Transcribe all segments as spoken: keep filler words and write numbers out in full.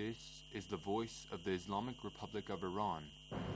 This is the voice of the Islamic Republic of Iran.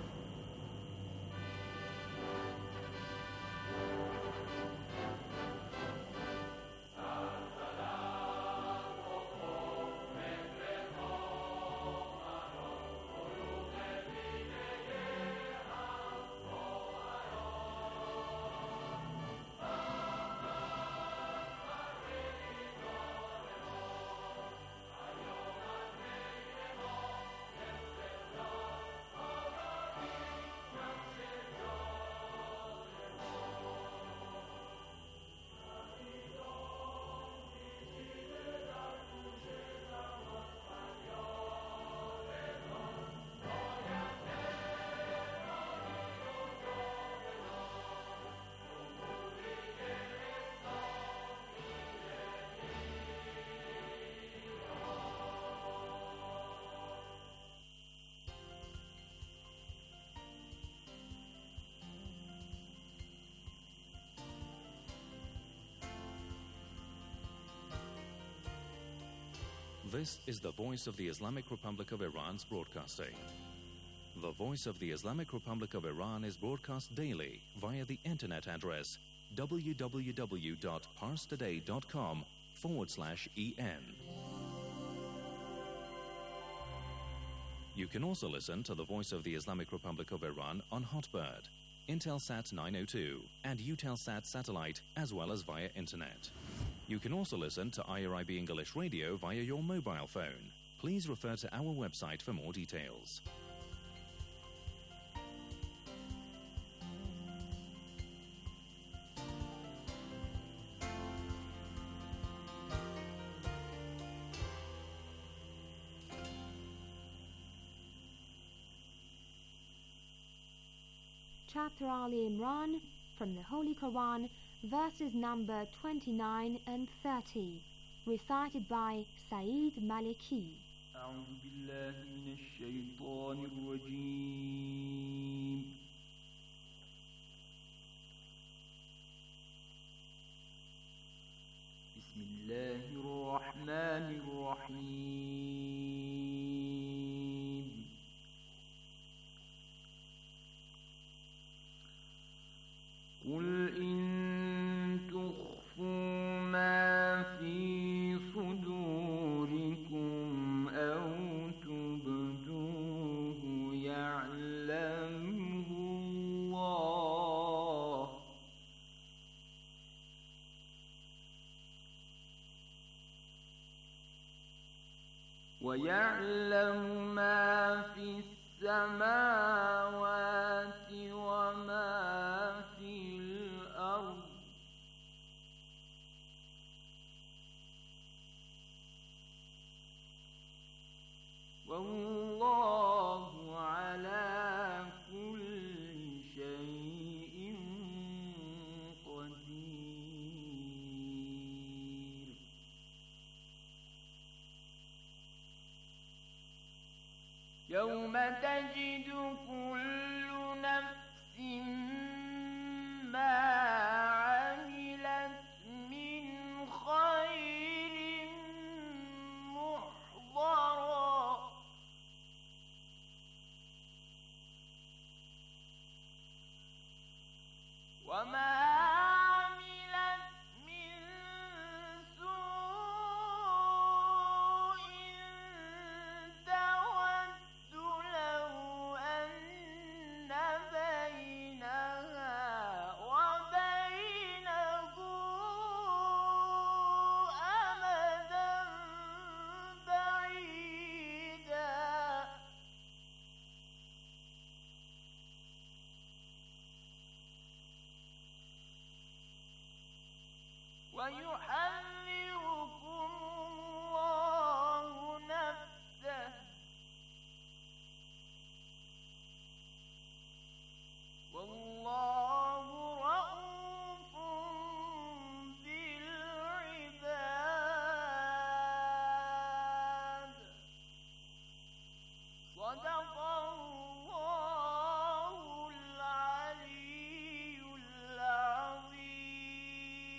This is the voice of the Islamic Republic of Iran's broadcasting. The voice of the Islamic Republic of Iran is broadcast daily via the internet address www.parstoday.com forward slash en. You can also listen to the voice of the Islamic Republic of Iran on Hotbird, Intelsat nine oh two, and Eutelsat satellite, as well as via internet. You can also listen to I R I B English Radio via your mobile phone. Please refer to our website for more details. Chapter Ali Imran from the Holy Quran, verses number twenty-nine and thirty, recited by Saeed Maliki. أعوذ بالله من الشيطان الرجيم. بسم الله الرحمن الرحيم. قل إن تخفوا ما في صدوركم أو تبدوه يعلمه الله ويعلم ما في السماوات وما في الأرض والله على كل شيء قدير. يوم تجد كل نفس ما عملت من خير محضرا وما عملت من سوء تود لو أن بينها وبينه أمدا بعيدا ويحذركم الله نفسه والله رؤوف بالعباد. صدق الله العلي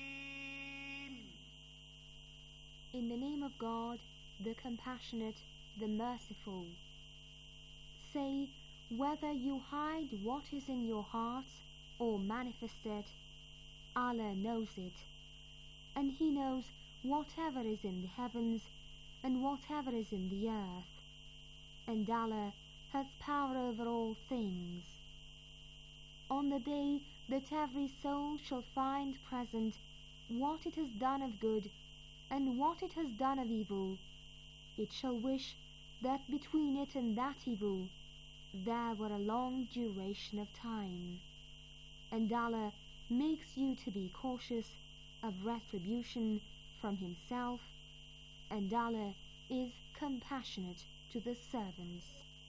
العظيم. In the name of God, the Compassionate, the merciful. Say, whether you hide what is in your heart or manifest it, Allah knows it, and He knows whatever is in the heavens and whatever is in the earth, and Allah has power over all things. On the day that every soul shall find present what it has done of good and what it has done of evil, it shall wish that between it and that evil there were a long duration of time. And Allah makes you to be cautious of retribution from Himself, and Allah is compassionate to the servants.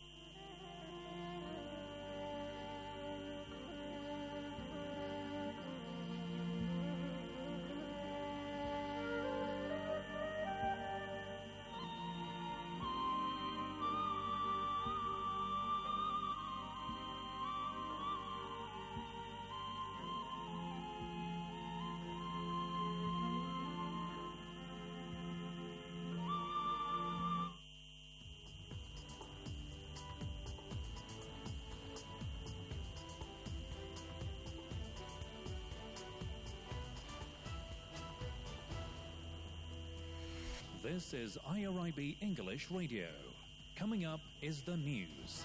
This is I R I B English Radio. Coming up is the news.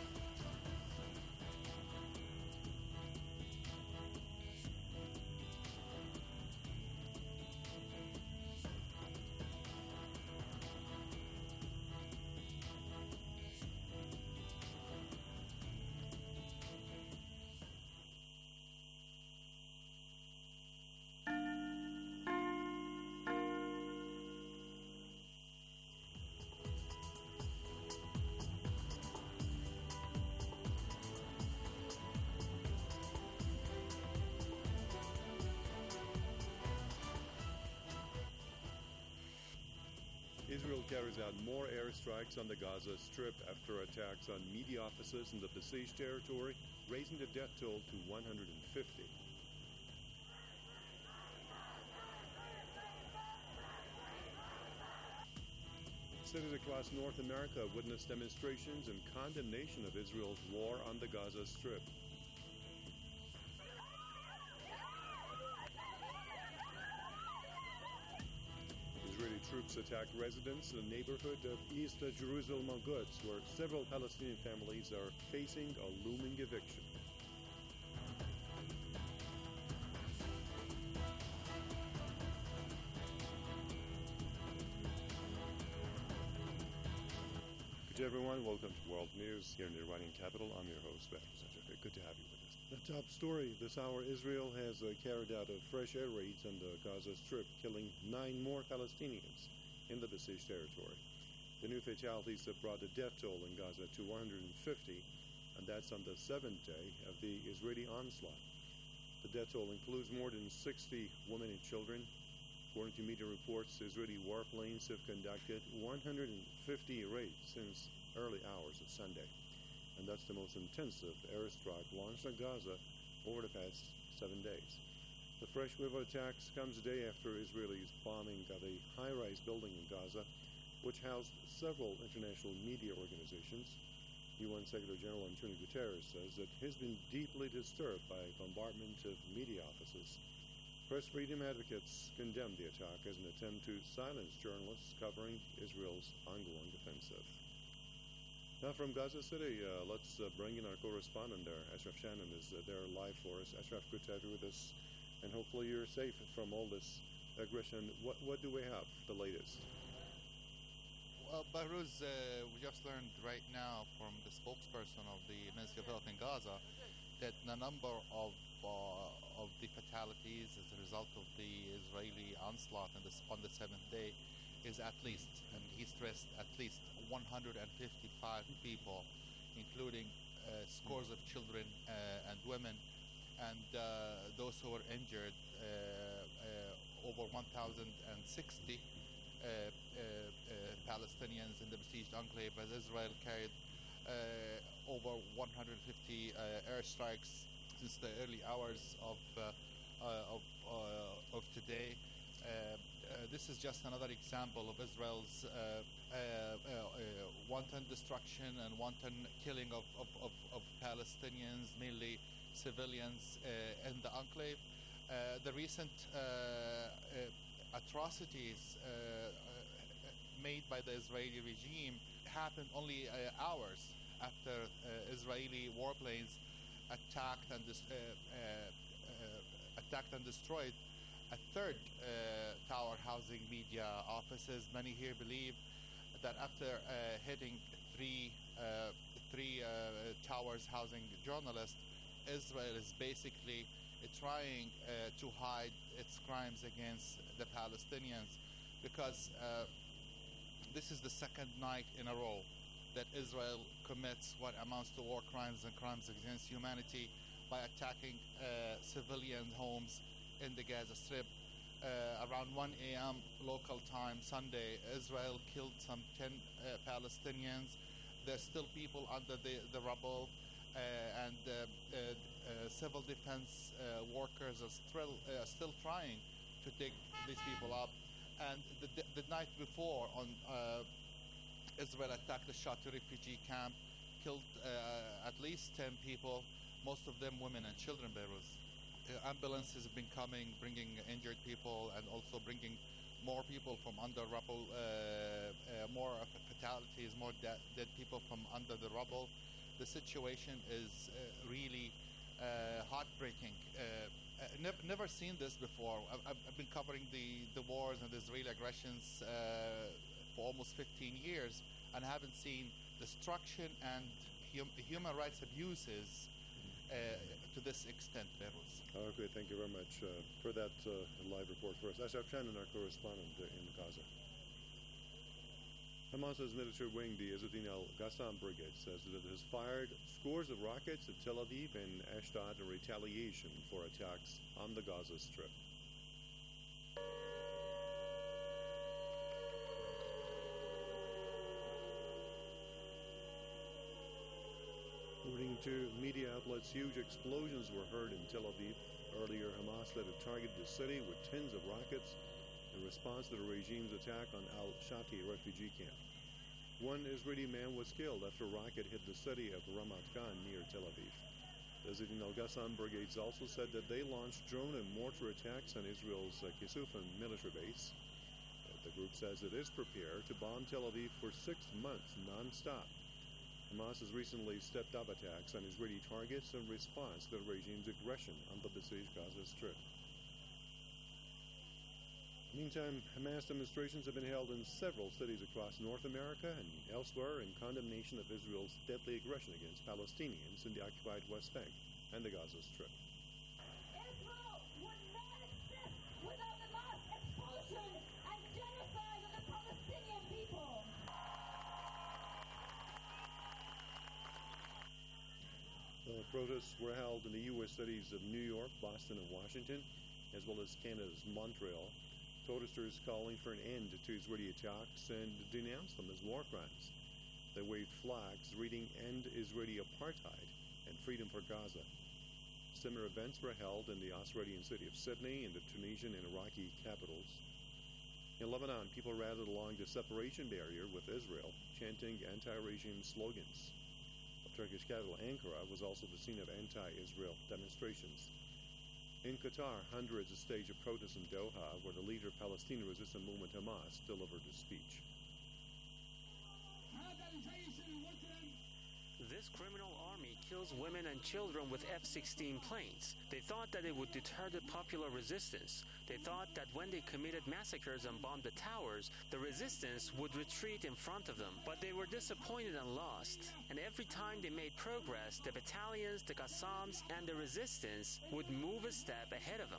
Israel carries out more airstrikes on the Gaza Strip after attacks on media offices in the besieged territory, raising the death toll to one hundred fifty. Cities across North America witnessed demonstrations in condemnation of Israel's war on the Gaza Strip. Israeli troops attacked residents in the neighborhood of East Jerusalem Al-Quds, where several Palestinian families are facing a looming eviction. Good everyone, welcome to World News here in the Iranian capital. I'm your host, Badr Sajafeh. Good to have you with us. The top story this hour: Israel has uh, carried out a fresh air raids on the Gaza Strip, killing nine more Palestinians in the besieged territory. The new fatalities have brought the death toll in Gaza to one hundred fifty, and that's on the seventh day of the Israeli onslaught. The death toll includes more than sixty women and children. According to media reports, Israeli warplanes have conducted one hundred fifty raids since early hours of Sunday, and that's the most intensive airstrike launched on Gaza over the past seven days. The fresh wave of attacks comes a day after Israelis bombing of a high-rise building in Gaza, which housed several international media organizations. U N Secretary General Antonio Guterres says that he's been deeply disturbed by bombardment of media offices. Press freedom advocates condemned the attack as an attempt to silence journalists covering Israel's ongoing offensive. Now from Gaza City, uh, let's uh, bring in our correspondent there. Ashraf Shannon is uh, there live for us. Ashraf, good to have you with us, and hopefully you're safe from all this aggression. What, what do we have, the latest? Well, Bahruz, uh, we just learned right now from the spokesperson of the Ministry of Health in Gaza that the number of uh, of the fatalities as a result of the Israeli onslaught on the, on the seventh day is at least, and he stressed at least one hundred fifty-five people, including uh, scores of children uh, and women, and uh, those who were injured, uh, uh, over one thousand sixty uh, uh, uh, Palestinians in the besieged enclave, as Israel carried uh, over one hundred fifty uh, airstrikes since the early hours of uh, uh, of, uh, of today. Uh, uh, this is just another example of Israel's uh, uh, uh, uh, wanton destruction and wanton killing of, of, of, of Palestinians, mainly civilians uh, in the enclave. Uh, the recent uh, uh, atrocities uh, uh, made by the Israeli regime happened only uh, hours after uh, Israeli warplanes attacked and dis- uh, uh, uh, attacked and destroyed a third uh, tower housing media offices. Many here believe that after uh, hitting three uh, three uh, towers housing journalists, Israel is basically uh, trying uh, to hide its crimes against the Palestinians, because uh, this is the second night in a row that Israel commits what amounts to war crimes and crimes against humanity by attacking uh, civilian homes in the Gaza Strip. Uh, around one a.m. local time Sunday, Israel killed some ten uh, Palestinians. There's still people under the, the rubble, uh, and uh, uh, uh, civil defense uh, workers are still, uh, still trying to dig these people up. And the, the, the night before, on uh, Israel attacked the Shati refugee camp, killed uh, at least ten people, most of them women and children, Beirut. Uh, ambulances have been coming, bringing injured people, and also bringing more people from under rubble, uh, uh, more fatalities, more de- dead people from under the rubble. The situation is uh, really uh, heartbreaking. Uh, uh, nev- never seen this before. I've, I've been covering the, the wars and the Israeli aggressions uh, for almost fifteen years, and haven't seen destruction and hum- human rights abuses uh, to this extent, Beirut. Okay, thank you very much uh, for that uh, live report for us. Ashraf Shannon, our correspondent uh, in Gaza. Hamas's military wing, the Izzuddin al-Qassam Brigade, says that it has fired scores of rockets at Tel Aviv and Ashdod in retaliation for attacks on the Gaza Strip. According to media outlets, huge explosions were heard in Tel Aviv. Earlier, Hamas said it targeted the city with tens of rockets in response to the regime's attack on al-Shati refugee camp. One Israeli man was killed after a rocket hit the city of Ramat Gan near Tel Aviv. The Izzuddin al-Qassam brigades also said that they launched drone and mortar attacks on Israel's uh, Kisufan military base. Uh, the group says it is prepared to bomb Tel Aviv for six months non-stop. Hamas has recently stepped up attacks on Israeli targets in response to the regime's aggression on the besieged Gaza Strip. Meantime, Hamas demonstrations have been held in several cities across North America and elsewhere in condemnation of Israel's deadly aggression against Palestinians in the occupied West Bank and the Gaza Strip. Israel would not exist without the mass expulsion and genocide of the Palestinian people. The protests were held in the U S cities of New York, Boston, and Washington, as well as Canada's Montreal. Protesters calling for an end to Israeli attacks and denounced them as war crimes. They waved flags reading "End Israeli Apartheid" and "Freedom for Gaza." Similar events were held in the Australian city of Sydney and the Tunisian and Iraqi capitals. In Lebanon, people rallied along the separation barrier with Israel, chanting anti-regime slogans. The Turkish capital Ankara was also the scene of anti-Israel demonstrations. In Qatar, hundreds staged a protest in Doha, where the leader of Palestinian resistance movement Hamas delivered a speech. This criminal army kills women and children with F sixteen planes. They thought that it would deter the popular resistance. They thought that when they committed massacres and bombed the towers, the resistance would retreat in front of them. But they were disappointed and lost. And every time they made progress, the battalions, the Qassams, and the resistance would move a step ahead of them.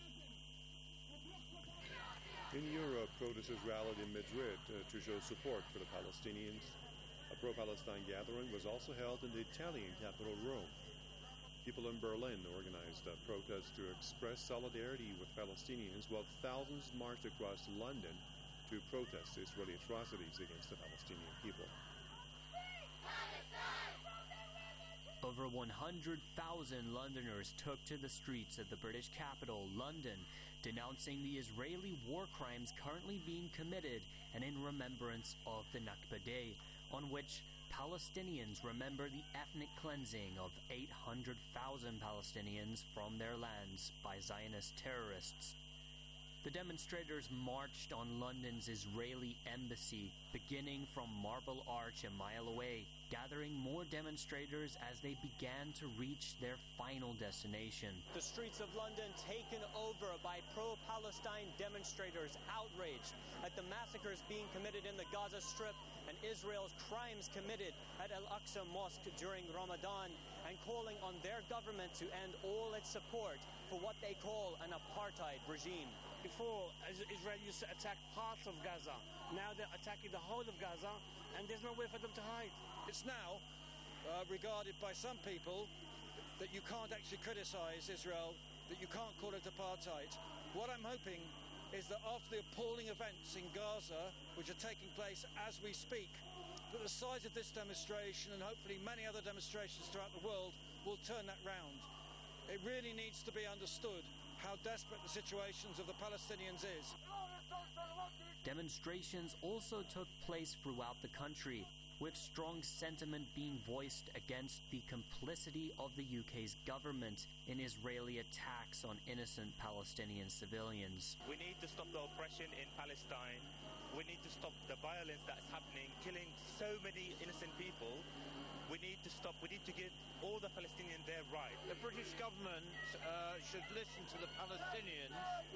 In Europe, protesters rallied in Madrid uh, to show support for the Palestinians. A pro-Palestine gathering was also held in the Italian capital, Rome. People in Berlin organized a protest to express solidarity with Palestinians, while thousands marched across London to protest Israeli atrocities against the Palestinian people. Free Palestine! From the river to Over one hundred thousand Londoners took to the streets of the British capital, London, denouncing the Israeli war crimes currently being committed and in remembrance of the Nakba Day, on which Palestinians remember the ethnic cleansing of eight hundred thousand Palestinians from their lands by Zionist terrorists. The demonstrators marched on London's Israeli embassy, beginning from Marble Arch a mile away, gathering more demonstrators as they began to reach their final destination. The streets of London taken over by pro-Palestine demonstrators, outraged at the massacres being committed in the Gaza Strip and Israel's crimes committed at Al-Aqsa Mosque during Ramadan, and calling on their government to end all its support for what they call an apartheid regime. Before, Israel used to attack parts of Gaza. Now they're attacking the whole of Gaza, and there's no way for them to hide. It's now uh, regarded by some people that you can't actually criticize Israel, that you can't call it apartheid. What I'm hoping is that after the appalling events in Gaza, which are taking place as we speak, that the size of this demonstration and hopefully many other demonstrations throughout the world will turn that round. It really needs to be understood how desperate the situations of the Palestinians is. Demonstrations also took place throughout the country, with strong sentiment being voiced against the complicity of the U K's government in Israeli attacks on innocent Palestinian civilians. We need to stop the oppression in Palestine. We need to stop the violence that's happening, killing so many innocent people. We need to stop, we need to give all the Palestinians their right. The British government uh, should listen to the Palestinians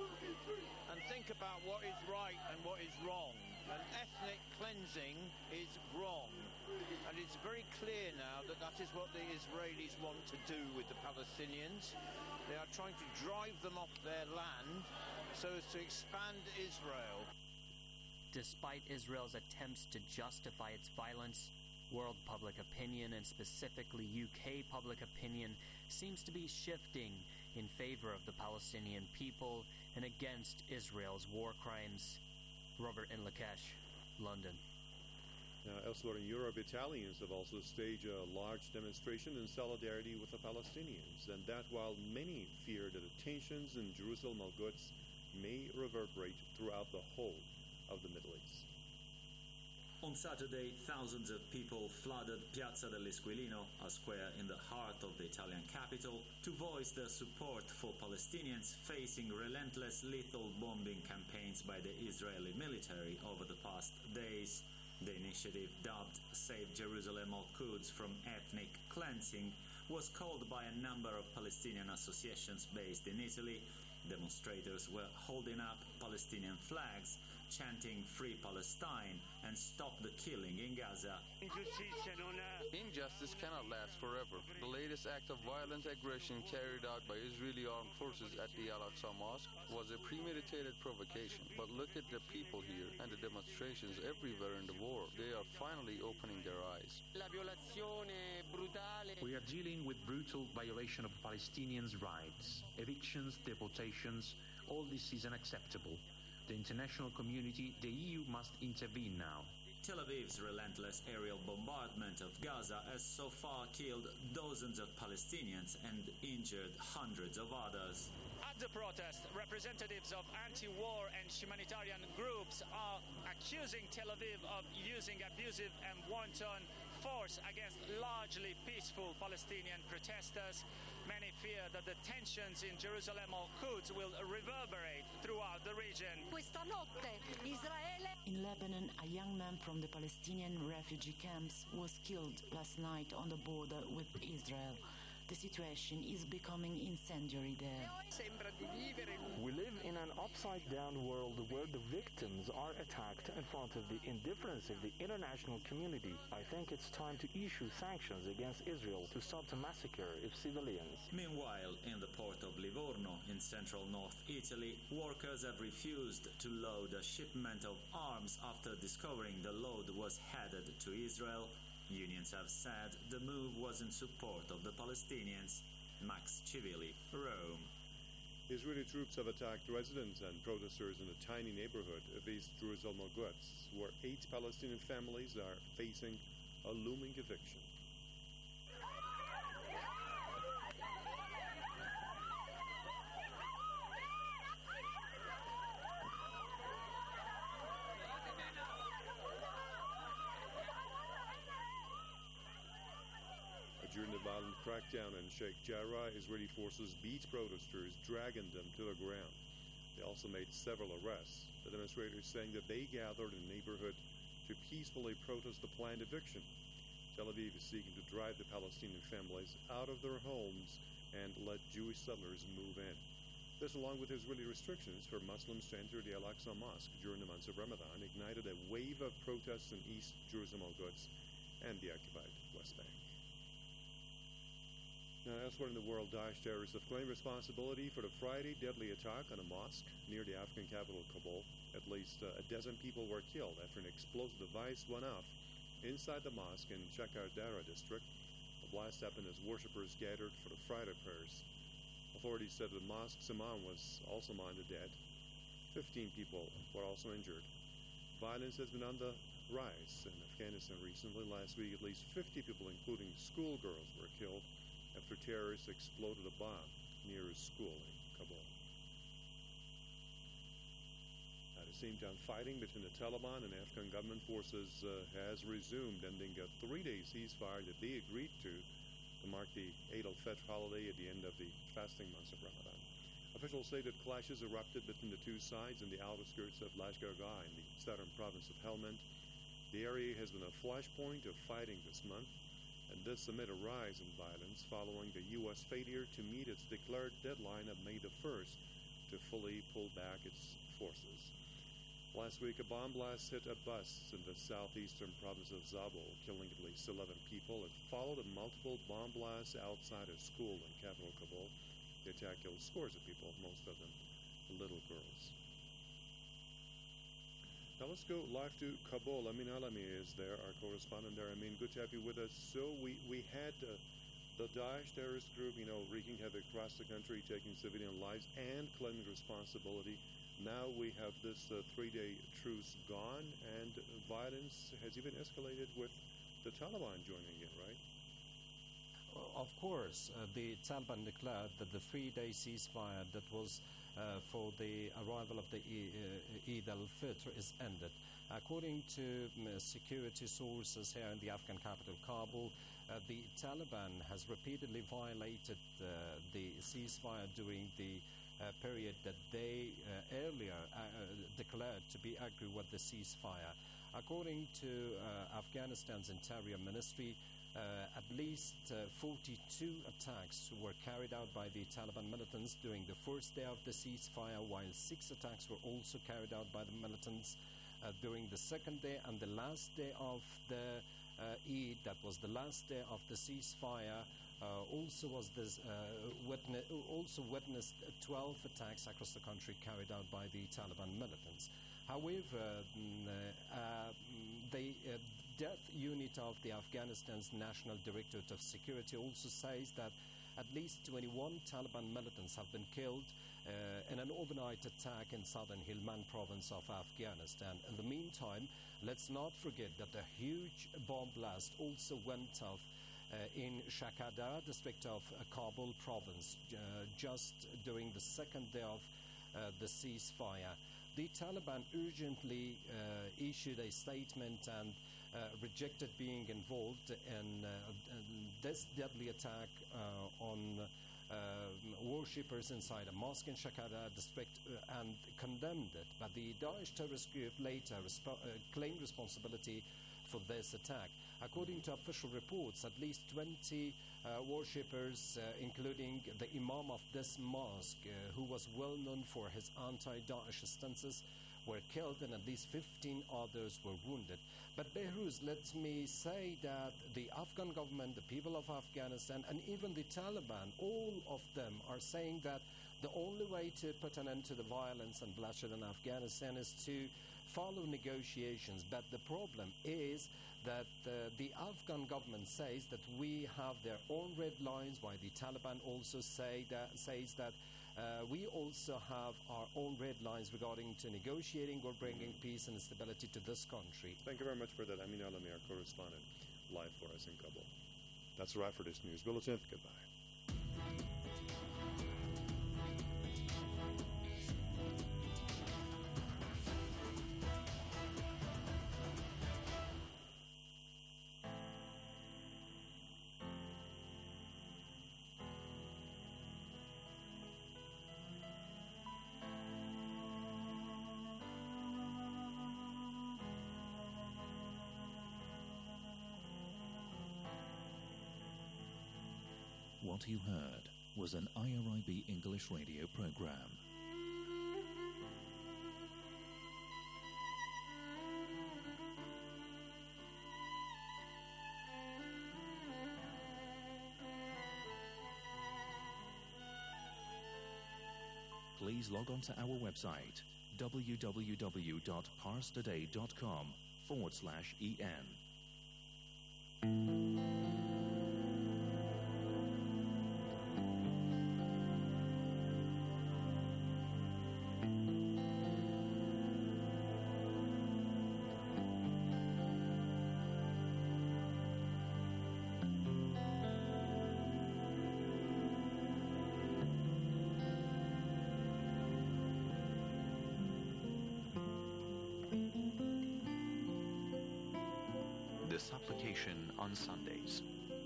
and think about what is right and what is wrong. And ethnic cleansing is wrong. And it's very clear now that that is what the Israelis want to do with the Palestinians. They are trying to drive them off their land so as to expand Israel. Despite Israel's attempts to justify its violence, world public opinion, and specifically U K public opinion, seems to be shifting in favor of the Palestinian people and against Israel's war crimes. Robert Inlakesh, London. Now, elsewhere in Europe, Italians have also staged a large demonstration in solidarity with the Palestinians, and that while many fear that the tensions in Jerusalem al-Quds may reverberate throughout the whole of the Middle East. On Saturday, thousands of people flooded Piazza dell'Esquilino, a square in the heart of the Italian capital, to voice their support for Palestinians facing relentless lethal bombing campaigns by the Israeli military over the past days. The initiative, dubbed Save Jerusalem al-Quds from Ethnic Cleansing, was called by a number of Palestinian associations based in Italy. Demonstrators were holding up Palestinian flags, chanting Free Palestine and Stop the Killing in Gaza. Injustice cannot last forever. The latest act of violent aggression carried out by Israeli armed forces at the Al-Aqsa Mosque was a premeditated provocation. But look at the people here and the demonstrations everywhere in the world. They are finally opening their eyes. We are dealing with brutal violation of Palestinians' rights, evictions, deportations. All this is unacceptable. The international community, the E U, must intervene now. Tel Aviv's relentless aerial bombardment of Gaza has so far killed dozens of Palestinians and injured hundreds of others. At the protest, representatives of anti-war and humanitarian groups are accusing Tel Aviv of using abusive and wanton force against largely peaceful Palestinian protesters. Many fear that the tensions in Jerusalem al-Quds will reverberate throughout the region. In Lebanon, a young man from the Palestinian refugee camps was killed last night on the border with Israel. The situation is becoming incendiary there. We live in an upside-down world where the victims are attacked in front of the indifference of the international community. I think it's time to issue sanctions against Israel to stop the massacre of civilians. Meanwhile, in the port of Livorno in central North Italy, workers have refused to load a shipment of arms after discovering the load was headed to Israel. Unions have said the move was in support of the Palestinians. Max Civilli, Rome. Israeli troops have attacked residents and protesters in a tiny neighborhood of East Jerusalem al-Quds, where eight Palestinian families are facing a looming eviction. violent crackdown in Sheikh Jarrah, Israeli forces beat protesters, dragging them to the ground. They also made several arrests. The demonstrators saying that they gathered in the neighborhood to peacefully protest the planned eviction. Tel Aviv is seeking to drive the Palestinian families out of their homes and let Jewish settlers move in. This, along with Israeli restrictions for Muslims to enter the Al-Aqsa Mosque during the months of Ramadan, ignited a wave of protests in East Jerusalem Al-Quds and the occupied West Bank. Now, elsewhere in the world, Daesh terrorists have claimed responsibility for the Friday deadly attack on a mosque near the Afghan capital, Kabul. At least uh, a dozen people were killed after an explosive device went off inside the mosque in Shakardara district. The blast happened as worshippers gathered for the Friday prayers. Authorities said the mosque's imam was also among the dead. Fifteen people were also injured. Violence has been on the rise in Afghanistan recently. Last week, at least fifty people, including schoolgirls, were killed after terrorists exploded a bomb near a school in Kabul. At the same time, fighting between the Taliban and Afghan government forces uh, has resumed, ending a three-day ceasefire that they agreed to to mark the Eid al-Fitr holiday at the end of the fasting months of Ramadan. Officials say that clashes erupted between the two sides in the outskirts of Lashkar-Gah in the southern province of Helmand. The area has been a flashpoint of fighting this month, and this amid a rise in violence following the U S failure to meet its declared deadline of May the first to fully pull back its forces. Last week, a bomb blast hit a bus in the southeastern province of Zabul, killing at least eleven people. It followed a multiple bomb blasts outside a school in capital Kabul. The attack killed scores of people, most of them little girls. Now let's go live to Kabul. Amin Alami is there, our correspondent there. Amin, good to have you with us. So we, we had uh, the Daesh terrorist group, you know, wreaking havoc across the country, taking civilian lives and claiming responsibility. Now we have this uh, three-day truce gone, and violence has even escalated with the Taliban joining in, right? Of course, uh, the Taliban declared that the three-day ceasefire that was uh, for the arrival of the uh, Eid al-Fitr is ended. According to um, security sources here in the Afghan capital, Kabul, uh, the Taliban has repeatedly violated uh, the ceasefire during the Uh, period that they uh, earlier uh, declared to be agree with the ceasefire. According to uh, Afghanistan's Interior Ministry, uh, at least uh, forty-two attacks were carried out by the Taliban militants during the first day of the ceasefire, while six attacks were also carried out by the militants uh, during the second day, and the last day of the uh, Eid, that was the last day of the ceasefire, Uh, also was this uh, witness, also witnessed twelve attacks across the country carried out by the Taliban militants. However, mm, uh, the uh, death unit of the Afghanistan's National Directorate of Security also says that at least twenty-one Taliban militants have been killed uh, in an overnight attack in southern Helmand province of Afghanistan. In the meantime, let's not forget that a huge bomb blast also went off Uh, in Shakardara district of uh, Kabul province uh, just during the second day of uh, the ceasefire. The Taliban urgently uh, issued a statement and uh, rejected being involved in, uh, in this deadly attack uh, on uh, worshippers inside a mosque in Shakardara district uh, and condemned it. But the Daesh terrorist group later resp- uh, claimed responsibility for this attack. According to official reports, at least twenty uh, worshippers, uh, including the imam of this mosque, uh, who was well known for his anti-Daesh stances, were killed and at least fifteen others were wounded. But Behruz, let me say that the Afghan government, the people of Afghanistan, and even the Taliban, all of them are saying that the only way to put an end to the violence and bloodshed in Afghanistan is to follow negotiations. But the problem is that uh, the Afghan government says that we have their own red lines, while the Taliban also say that, says that uh, we also have our own red lines regarding to negotiating or bringing peace and stability to this country. Thank you very much for that, Amin Alami, our correspondent, live for us in Kabul. That's a wrap for this news bulletin. Goodbye. What you heard was an I R I B English radio program. Please log on to our website w w w dot pars today dot com forward slash en. The supplication on Sundays.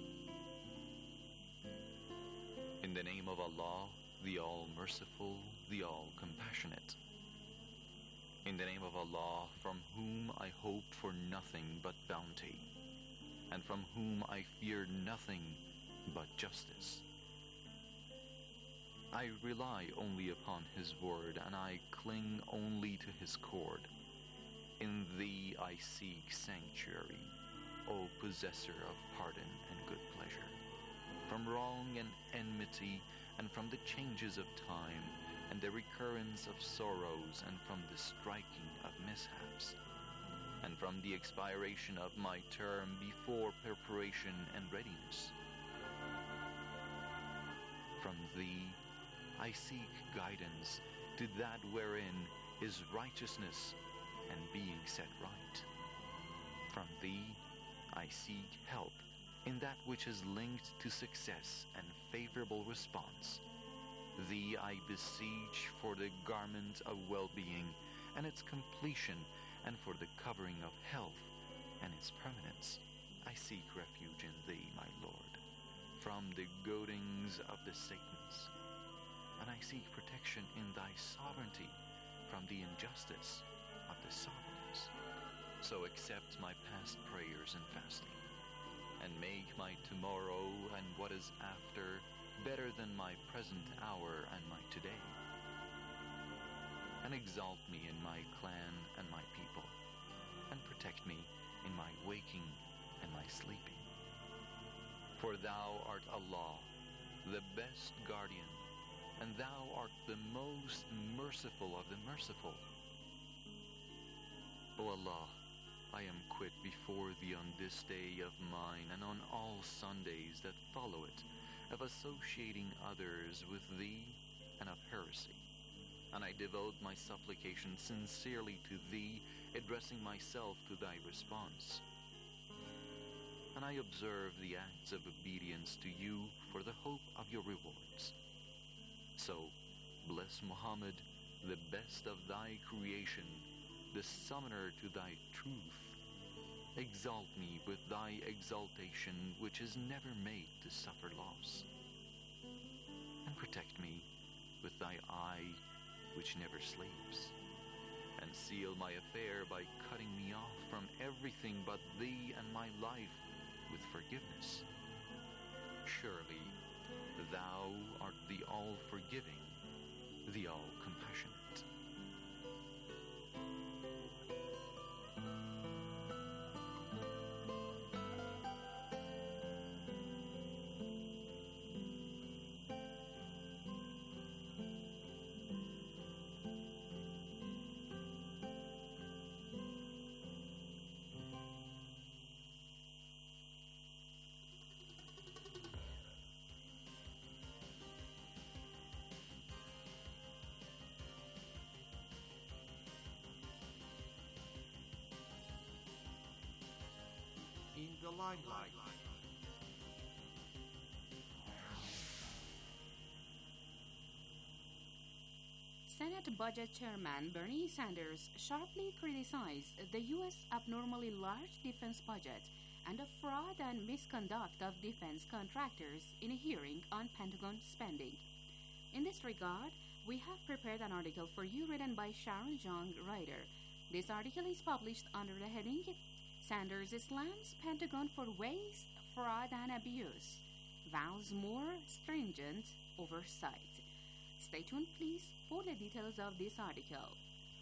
In the name of Allah, the All-Merciful, the All-Compassionate. In the name of Allah, from whom I hoped for nothing but bounty, and from whom I feared nothing but justice. I rely only upon His word, and I cling only to His cord. In Thee I seek sanctuary, O possessor of pardon and good pleasure, from wrong and enmity, and from the changes of time, and the recurrence of sorrows, and from the striking of mishaps, and from the expiration of my term before preparation and readiness. From Thee I seek guidance to that wherein is righteousness and being set right. From Thee I seek help in that which is linked to success and favorable response. Thee I beseech for the garment of well-being and its completion, and for the covering of health and its permanence. I seek refuge in Thee, my Lord, from the goadings of the Satans, and I seek protection in Thy sovereignty from the injustice of the sovereigns. So accept my past prayers and fasting, and make my tomorrow and what is after better than my present hour and my today. And exalt me in my clan and my people, and protect me in my waking and my sleeping. For Thou art Allah, the best guardian, and Thou art the most merciful of the merciful. O Allah, I am quit before Thee on this day of mine, and on all Sundays that follow it, of associating others with Thee and of heresy. And I devote my supplication sincerely to Thee, addressing myself to Thy response. And I observe the acts of obedience to You for the hope of Your rewards. So, bless Muhammad, the best of Thy creation, the summoner to Thy truth. Exalt me with Thy exaltation, which is never made to suffer loss. And protect me with Thy eye, which never sleeps. And seal my affair by cutting me off from everything but Thee and my life with forgiveness. Surely, Thou art the all-forgiving, the all-compassionate. In the limelight. Senate Budget Chairman Bernie Sanders sharply criticized the U S abnormally large defense budget and the fraud and misconduct of defense contractors in a hearing on Pentagon spending. In this regard, we have prepared an article for you written by Sharon Jung Ryder. This article is published under the heading Sanders slams Pentagon for waste, fraud, and abuse. vows more stringent oversight. Stay tuned, please, for the details of this article.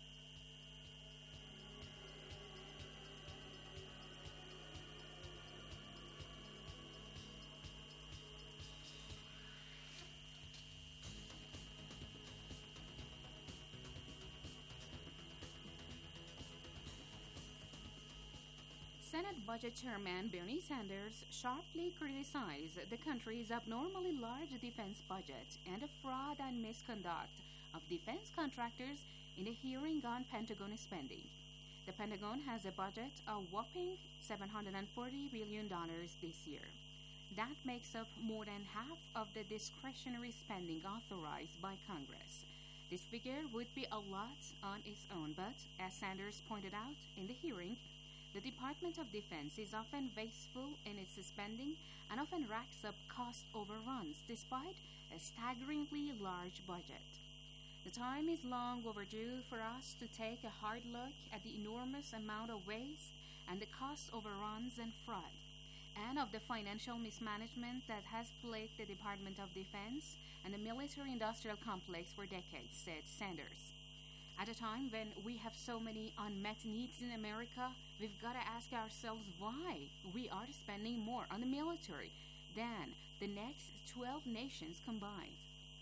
Senate Budget Chairman Bernie Sanders sharply criticized the country's abnormally large defense budget and the fraud and misconduct of defense contractors in a hearing on Pentagon spending. The Pentagon has a budget of whopping seven hundred forty billion dollars this year. That makes up more than half of the discretionary spending authorized by Congress. This figure would be a lot on its own, but as Sanders pointed out in the hearing, the Department of Defense is often wasteful in its spending and often racks up cost overruns despite a staggeringly large budget. The time is long overdue for us to take a hard look at the enormous amount of waste and the cost overruns and fraud, and of the financial mismanagement that has plagued the Department of Defense and the military-industrial complex for decades, said Sanders. At a time when we have so many unmet needs in America, we've got to ask ourselves why we are spending more on the military than the next twelve nations combined.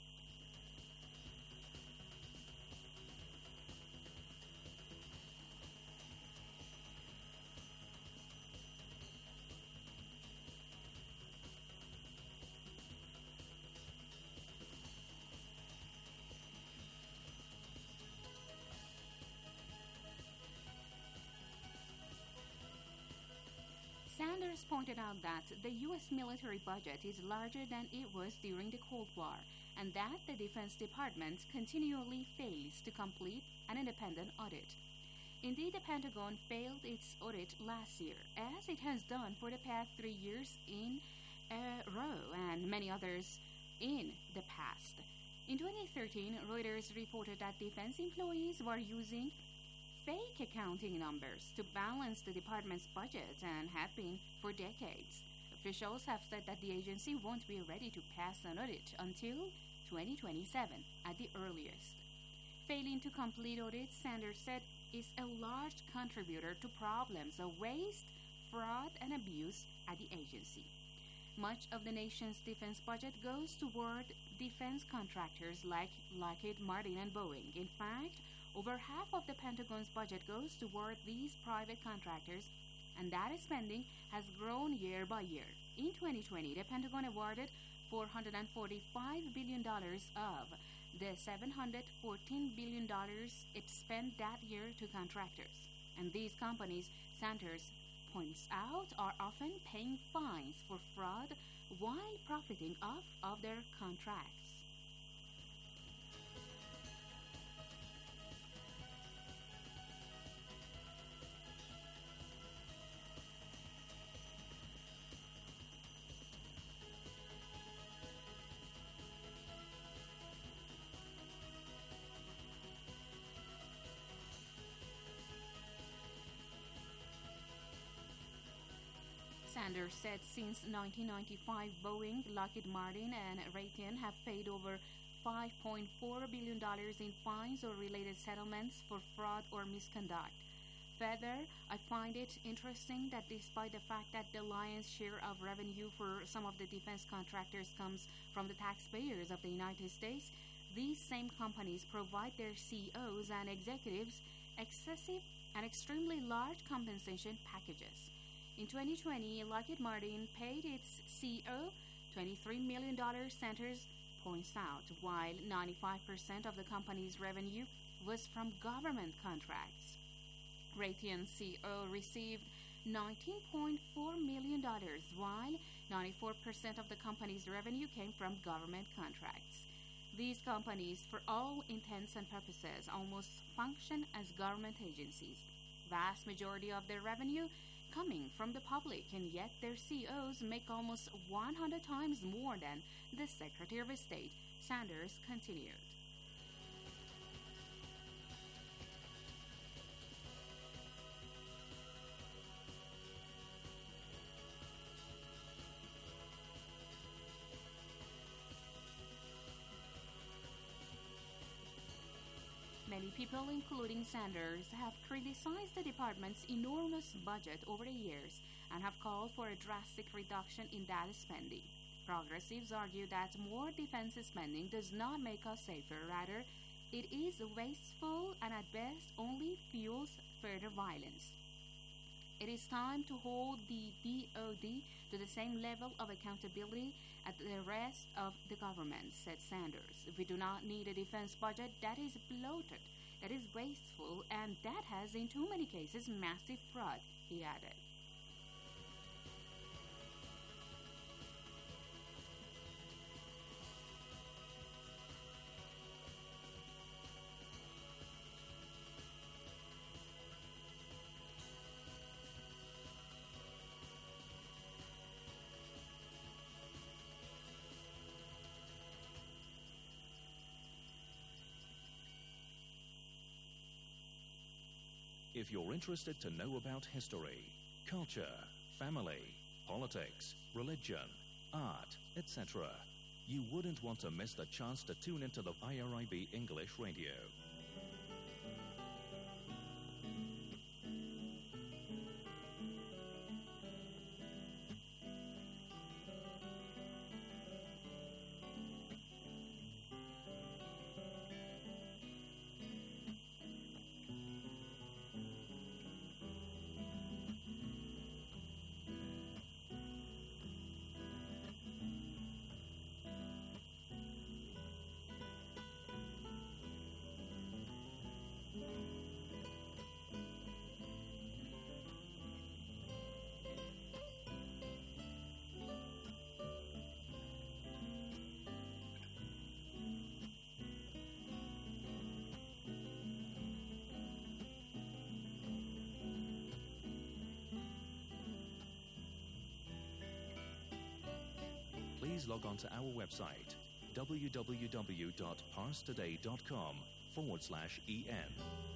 Sanders pointed out that the U S military budget is larger than it was during the Cold War, and that the Defense Department continually fails to complete an independent audit. Indeed, the Pentagon failed its audit last year, as it has done for the past three years in a row, and many others in the past. In twenty thirteen, Reuters reported that defense employees were using fake accounting numbers to balance the department's budget and have been for decades. Officials have said that the agency won't be ready to pass an audit until twenty twenty-seven at the earliest. Failing to complete audits, Sanders said, is a large contributor to problems of waste, fraud, and abuse at the agency. Much of the nation's defense budget goes toward defense contractors like Lockheed Martin and Boeing. In fact, over half of the Pentagon's budget goes toward these private contractors, and that spending has grown year by year. In twenty twenty, the Pentagon awarded four hundred forty-five billion dollars of the seven hundred fourteen billion dollars it spent that year to contractors. And these companies, Sanders points out, are often paying fines for fraud while profiting off of their contracts. Sanders said since nineteen ninety-five, Boeing, Lockheed Martin, and Raytheon have paid over five point four billion dollars in fines or related settlements for fraud or misconduct. Further, I find it interesting that despite the fact that the lion's share of revenue for some of the defense contractors comes from the taxpayers of the United States, these same companies provide their C E Os and executives excessive and extremely large compensation packages. In twenty twenty, Lockheed Martin paid its C E O twenty-three million dollars, Sanders points out, while ninety-five percent of the company's revenue was from government contracts. Raytheon's C E O received nineteen point four million dollars, while ninety-four percent of the company's revenue came from government contracts. These companies, for all intents and purposes, almost function as government agencies. Vast majority of their revenue coming from the public, and yet their C E Os make almost one hundred times more than the Secretary of State, Sanders continued. Many people, including Sanders, have criticized the department's enormous budget over the years and have called for a drastic reduction in that spending. Progressives argue that more defense spending does not make us safer. Rather, it is wasteful and at best only fuels further violence. It is time to hold the D O D to the same level of accountability as the rest of the government, said Sanders. We do not need a defense budget that is bloated, that is wasteful, and that has, in too many cases, massive fraud, he added. If you're interested to know about history, culture, family, politics, religion, art, et cetera, you wouldn't want to miss the chance to tune into the I R I B English Radio. Please log on to our website, w w w dot pars today dot com forward slash E N.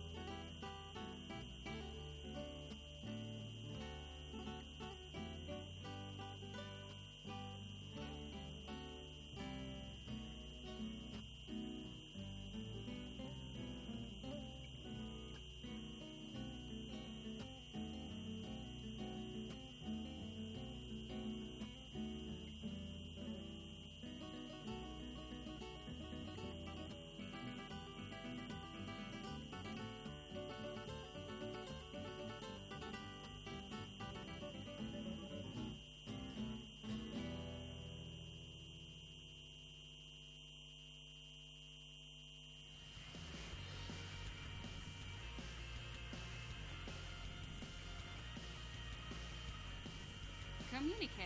Communique.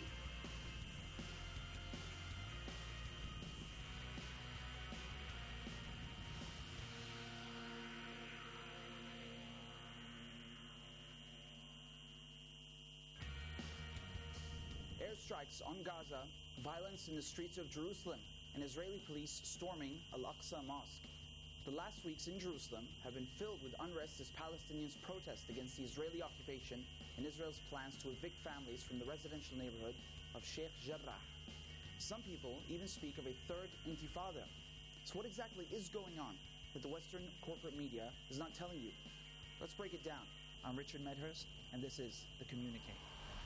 Airstrikes on Gaza, violence in the streets of Jerusalem, and Israeli police storming Al-Aqsa Mosque. The last weeks in Jerusalem have been filled with unrest as Palestinians protest against the Israeli occupation and Israel's plans to evict families from the residential neighborhood of Sheikh Jarrah. Some people even speak of a third intifada. So what exactly is going on that the Western corporate media is not telling you? Let's break it down. I'm Richard Medhurst, and this is The Communique.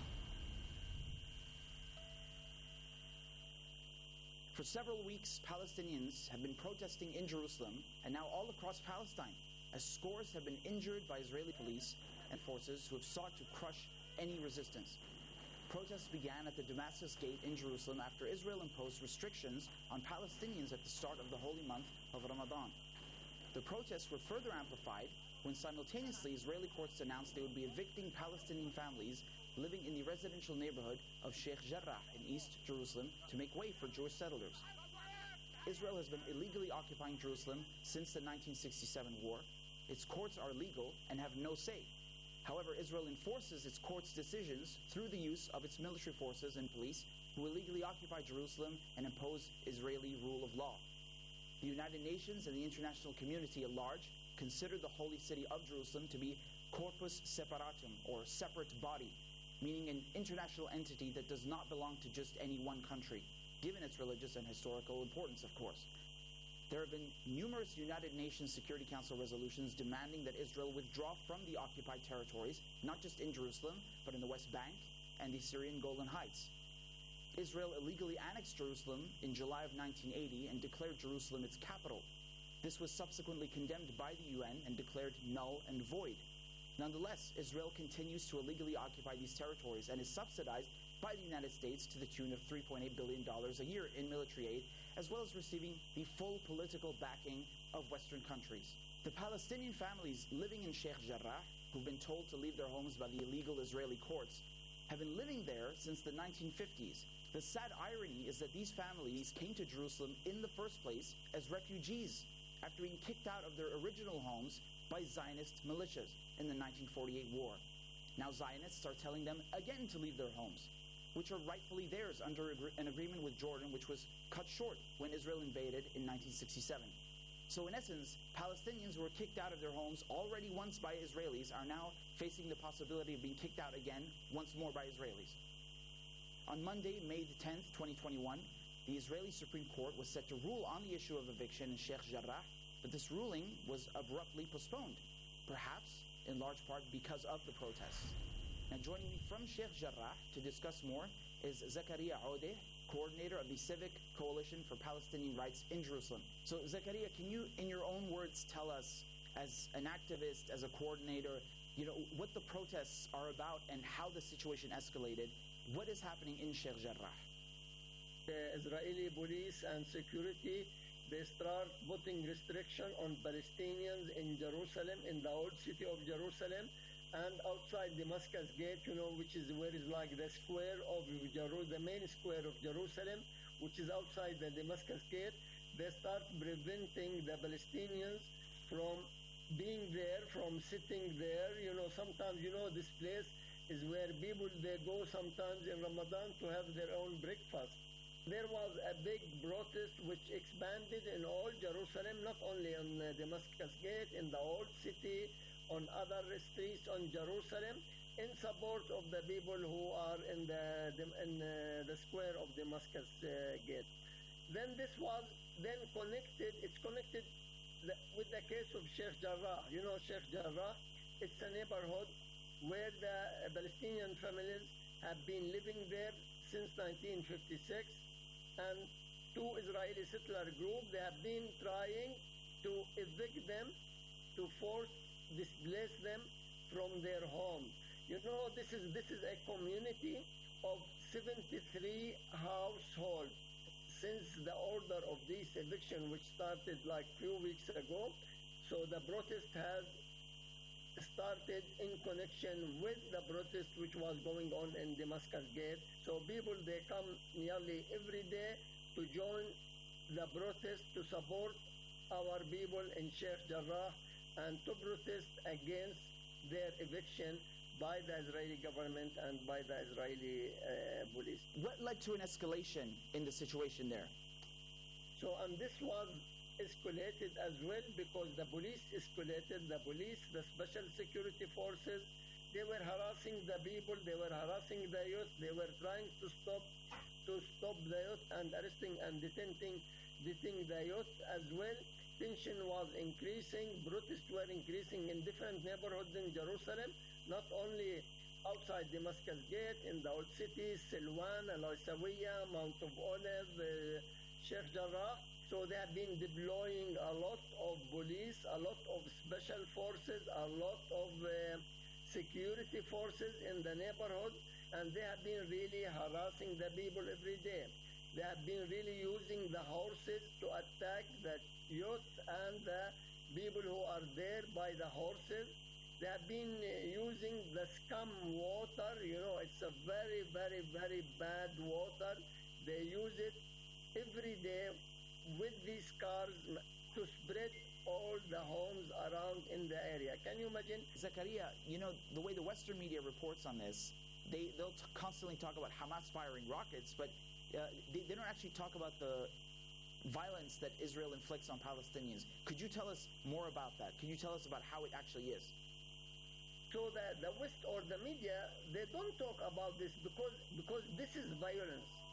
For several weeks, Palestinians have been protesting in Jerusalem and now all across Palestine, as scores have been injured by Israeli police and forces who have sought to crush any resistance. Protests began at the Damascus Gate in Jerusalem after Israel imposed restrictions on Palestinians at the start of the holy month of Ramadan. The protests were further amplified when simultaneously Israeli courts announced they would be evicting Palestinian families living in the residential neighborhood of Sheikh Jarrah in East Jerusalem to make way for Jewish settlers. Israel has been illegally occupying Jerusalem since the nineteen sixty-seven war. Its courts are legal and have no say. However, Israel enforces its court's decisions through the use of its military forces and police who illegally occupy Jerusalem and impose Israeli rule of law. The United Nations and the international community at large consider the holy city of Jerusalem to be corpus separatum, or separate body, meaning an international entity that does not belong to just any one country, given its religious and historical importance, of course. There have been numerous United Nations Security Council resolutions demanding that Israel withdraw from the occupied territories, not just in Jerusalem, but in the West Bank and the Syrian Golan Heights. Israel illegally annexed Jerusalem in July of nineteen eighty and declared Jerusalem its capital. This was subsequently condemned by the U N and declared null and void. Nonetheless, Israel continues to illegally occupy these territories and is subsidized by the United States to the tune of three point eight billion dollars a year in military aid, as well as receiving the full political backing of Western countries. The Palestinian families living in Sheikh Jarrah, who've been told to leave their homes by the illegal Israeli courts, have been living there since the nineteen fifties. The sad irony is that these families came to Jerusalem in the first place as refugees after being kicked out of their original homes by Zionist militias in the nineteen forty-eight war. Now Zionists are telling them again to leave their homes, which are rightfully theirs under an agreement with Jordan, which was cut short when Israel invaded in nineteen sixty-seven. So in essence, Palestinians who were kicked out of their homes already once by Israelis are now facing the possibility of being kicked out again once more by Israelis. On Monday, May the tenth, twenty twenty-one, the Israeli Supreme Court was set to rule on the issue of eviction in Sheikh Jarrah, but this ruling was abruptly postponed, perhaps in large part because of the protests. Now joining me from Sheikh Jarrah to discuss more is Zakaria Odeh, coordinator of the Civic Coalition for Palestinian Rights in Jerusalem. So Zakaria, can you, in your own words, tell us, as an activist, as a coordinator, you know, what the protests are about and how the situation escalated? What is happening in Sheikh Jarrah? The Israeli police and security, they start putting restriction on Palestinians in Jerusalem, in the old city of Jerusalem, and outside Damascus Gate, you know, which is where is like the square of Jerusalem, the main square of Jerusalem, which is outside the Damascus Gate. They start preventing the Palestinians from being there, from sitting there. You know, sometimes, you know, this place is where people, they go sometimes in Ramadan to have their own breakfast. There was a big protest which expanded in all Jerusalem, not only on uh, Damascus Gate, in the old city, on other streets on Jerusalem, in support of the people who are in the in uh, the square of Damascus uh, Gate. Then this was then connected, it's connected the, with the case of Sheikh Jarrah. You know, Sheikh Jarrah, it's a neighborhood where the Palestinian families have been living there since nineteen fifty-six, and two Israeli settler groups, they have been trying to evict them, to force displace them from their homes. You know, this is this is a community of seventy-three households. Since the order of this eviction, which started like few weeks ago, so the protest has started in connection with the protest which was going on in Damascus Gate. So people, they come nearly every day to join the protest to support our people in Sheikh Jarrah and to protest against their eviction by the Israeli government and by the Israeli uh, police. What led to an escalation in the situation there? So, and this was escalated as well because the police escalated, the police, the special security forces, they were harassing the people, they were harassing the youth, they were trying to stop to stop the youth and arresting and detaining, detaining the youth as well. Tension was increasing, protests were increasing in different neighborhoods in Jerusalem, not only outside Damascus Gate, in the old cities, Silwan, Al-Isawiya, Mount of Olives, uh, Sheikh Jarrah. So they have been deploying a lot of police, a lot of special forces, a lot of uh, security forces in the neighborhood, and they have been really harassing the people every day. They have been really using the horses to attack the youth and the people who are there by the horses. They have been uh, using the scum water. You know, it's a very, very, very bad water. They use it every day with these cars to spread all the homes around in the area. Can you imagine? Zakaria, you know, the way the Western media reports on this, they, they'll t- constantly talk about Hamas firing rockets, but uh, they, they don't actually talk about the violence that Israel inflicts on Palestinians. Could you tell us more about that? Could you tell us about how it actually is? So the, the West or the media, they don't talk about this because, because this is violence.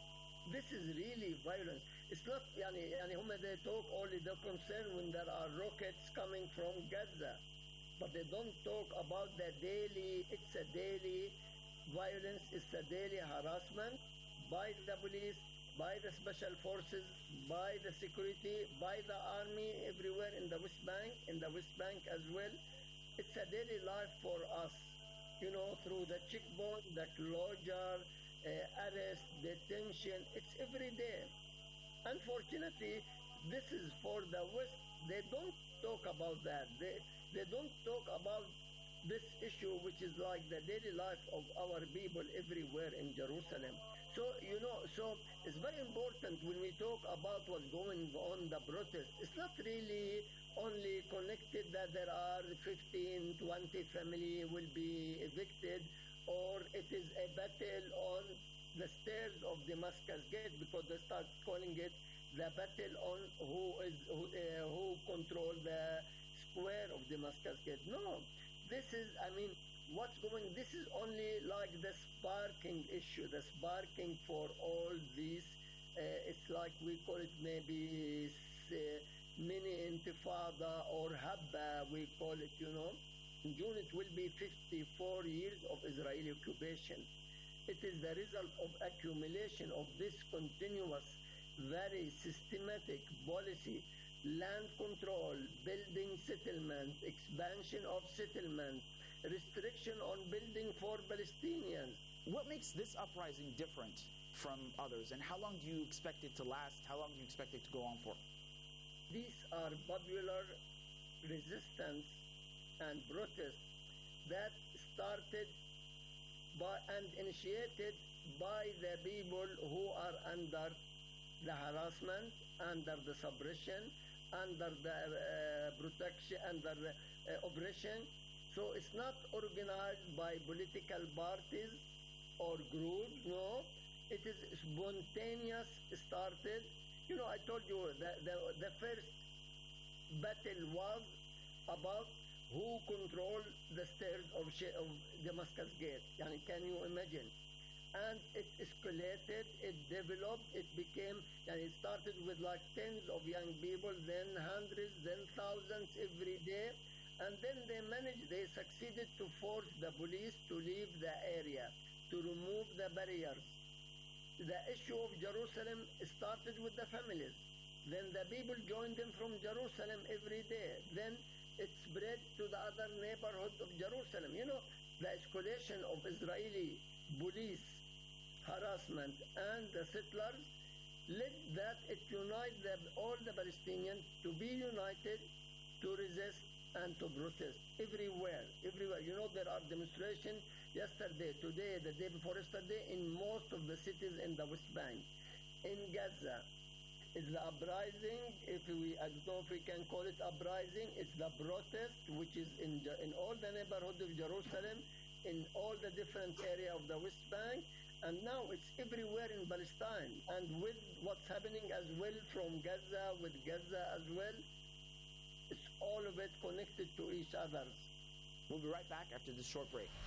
This is really violence. It's not, yani, yani hum, they talk only the concern when there are rockets coming from Gaza, but they don't talk about the daily, it's a daily violence, it's a daily harassment by the police, by the special forces, by the security, by the army everywhere in the West Bank, in the West Bank as well. It's a daily life for us, you know, through the checkpoint, the closure, uh, arrest, detention, it's every day. Unfortunately, this is for the West. They don't talk about that. They, they don't talk about this issue, which is like the daily life of our people everywhere in Jerusalem. So, you know, so it's very important when we talk about what's going on, the protest. It's not really only connected that there are fifteen, twenty families will be evicted, or it is a battle on the stairs of Damascus Gate, because they start calling it the battle on who is who, uh, who control the square of Damascus Gate. No, this is, I mean, what's going, this is only like the sparking issue, the sparking for all these, uh, it's like we call it maybe uh, mini intifada or habba, we call it, you know. In June it will be fifty-four years of Israeli occupation. It is the result of accumulation of this continuous, very systematic policy, land control, building settlement, expansion of settlement, restriction on building for Palestinians. What makes this uprising different from others, and how long do you expect it to last? How long do you expect it to go on for? These are popular resistance and protests that started by and initiated by the people who are under the harassment, under the suppression, under the uh, protection, under the uh, oppression. So it's not organized by political parties or groups, no. It is spontaneous, started. You know, I told you that the, the first battle was about who controlled the stairs of, of Damascus Gate. Yani, can you imagine? And it escalated, it developed, it became, and it started with like tens of young people, then hundreds, then thousands every day. And then they managed, they succeeded to force the police to leave the area, to remove the barriers. The issue of Jerusalem started with the families. Then the people joined them from Jerusalem every day. Then it spread to the other neighborhoods of Jerusalem. You know, the escalation of Israeli police harassment and the settlers led that it unite the, all the Palestinians to be united, to resist and to protest everywhere, everywhere. You know, there are demonstrations yesterday, today, the day before yesterday, in most of the cities in the West Bank. In Gaza, it's the uprising, if we, I don't know if we can call it uprising, it's the protest, which is in, in all the neighborhood of Jerusalem, in all the different area of the West Bank, and now it's everywhere in Palestine. And with what's happening as well from Gaza, with Gaza as well, it's all of it connected to each other. We'll be right back after this short break.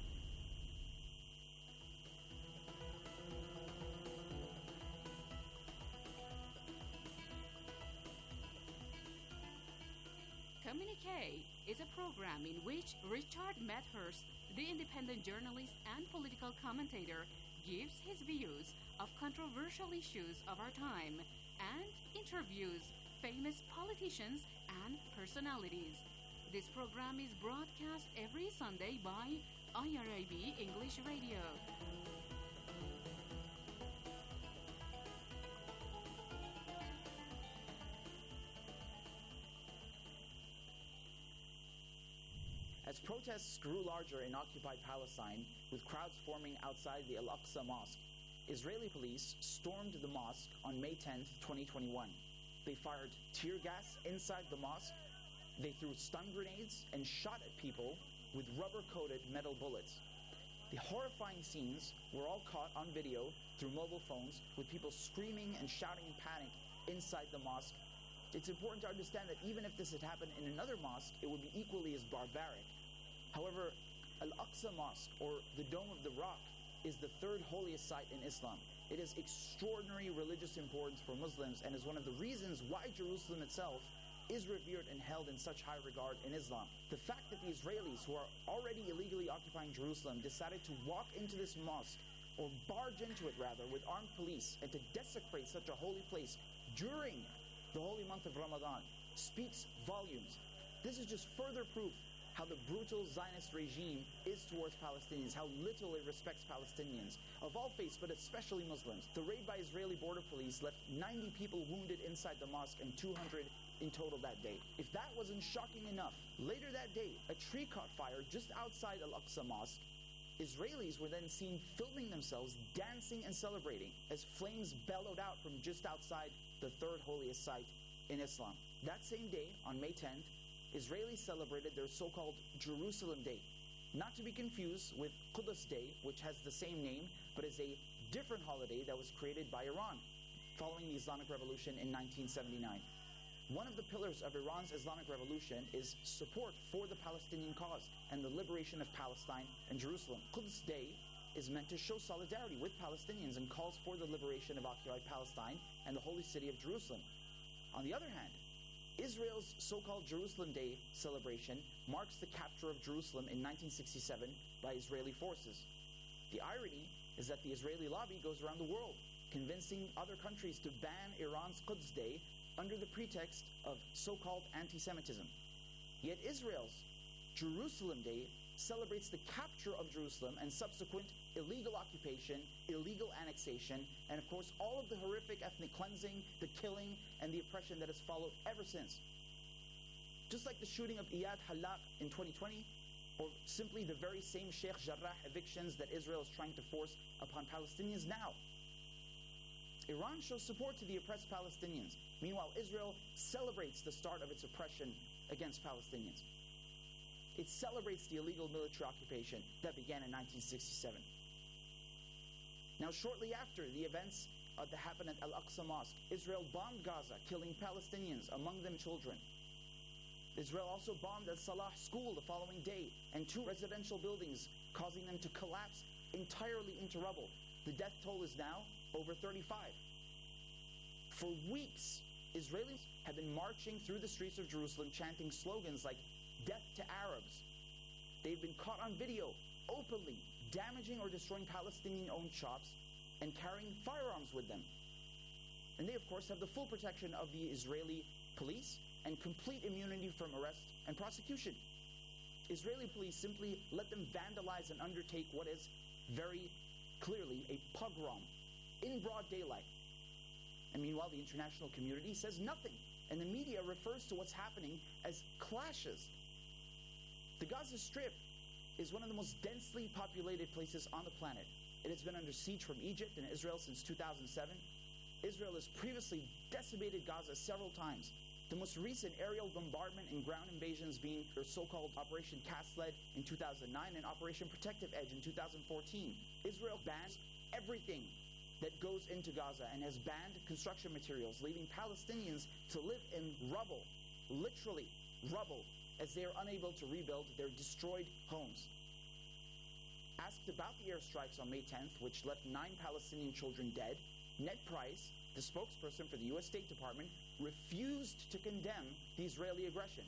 Communique is a program in which Richard Medhurst, the independent journalist and political commentator, gives his views of controversial issues of our time and interviews famous politicians and personalities. This program is broadcast every Sunday by I R I B English Radio. As protests grew larger in occupied Palestine, with crowds forming outside the Al-Aqsa Mosque, Israeli police stormed the mosque on May tenth, twenty twenty-one. They fired tear gas inside the mosque, they threw stun grenades and shot at people with rubber-coated metal bullets. The horrifying scenes were all caught on video through mobile phones, with people screaming and shouting in panic inside the mosque. It's important to understand that even if this had happened in another mosque, it would be equally as barbaric. However, Al-Aqsa Mosque, or the Dome of the Rock, is the third holiest site in Islam. It is extraordinary religious importance for Muslims and is one of the reasons why Jerusalem itself is revered and held in such high regard in Islam. The fact that the Israelis, who are already illegally occupying Jerusalem, decided to walk into this mosque, or barge into it rather, with armed police, and to desecrate such a holy place during the holy month of Ramadan, speaks volumes. This is just further proof how the brutal Zionist regime is towards Palestinians, how little it respects Palestinians, of all faiths, but especially Muslims. The raid by Israeli border police left ninety people wounded inside the mosque and two hundred in total that day. If that wasn't shocking enough, later that day, a tree caught fire just outside Al-Aqsa Mosque. Israelis were then seen filming themselves, dancing and celebrating as flames bellowed out from just outside the third holiest site in Islam. That same day, on May tenth, Israelis celebrated their so-called Jerusalem Day, not to be confused with Quds Day, which has the same name, but is a different holiday that was created by Iran following the Islamic Revolution in nineteen seventy-nine. One of the pillars of Iran's Islamic Revolution is support for the Palestinian cause and the liberation of Palestine and Jerusalem. Quds Day is meant to show solidarity with Palestinians and calls for the liberation of occupied Palestine and the holy city of Jerusalem. On the other hand, Israel's so-called Jerusalem Day celebration marks the capture of Jerusalem in nineteen sixty-seven by Israeli forces. The irony is that the Israeli lobby goes around the world, convincing other countries to ban Iran's Quds Day under the pretext of so-called anti-Semitism. Yet Israel's Jerusalem Day celebrates the capture of Jerusalem and subsequent illegal occupation, illegal annexation, and of course all of the horrific ethnic cleansing, the killing, and the oppression that has followed ever since. Just like the shooting of Iyad Halaq in twenty twenty, or simply the very same Sheikh Jarrah evictions that Israel is trying to force upon Palestinians now. Iran shows support to the oppressed Palestinians. Meanwhile, Israel celebrates the start of its oppression against Palestinians. It celebrates the illegal military occupation that began in nineteen sixty-seven. Now, shortly after the events uh, that happened at Al-Aqsa Mosque, Israel bombed Gaza, killing Palestinians, among them children. Israel also bombed Al-Salah school the following day, and two residential buildings, causing them to collapse entirely into rubble. The death toll is now over thirty-five. For weeks, Israelis have been marching through the streets of Jerusalem chanting slogans like "Death to Arabs." They've been caught on video openly damaging or destroying Palestinian-owned shops and carrying firearms with them. And they, of course, have the full protection of the Israeli police and complete immunity from arrest and prosecution. Israeli police simply let them vandalize and undertake what is very clearly a pogrom in broad daylight. And meanwhile, the international community says nothing, and the media refers to what's happening as clashes. The Gaza Strip is one of the most densely populated places on the planet. It has been under siege from Egypt and Israel since two thousand seven. Israel has previously decimated Gaza several times. The most recent aerial bombardment and ground invasions being their so-called Operation Cast Lead in two thousand nine and Operation Protective Edge in two thousand fourteen. Israel bans everything that goes into Gaza and has banned construction materials, leaving Palestinians to live in rubble, literally rubble, as they are unable to rebuild their destroyed homes. Asked about the airstrikes on May tenth, which left nine Palestinian children dead, Ned Price, the spokesperson for the U S State Department, refused to condemn the Israeli aggression.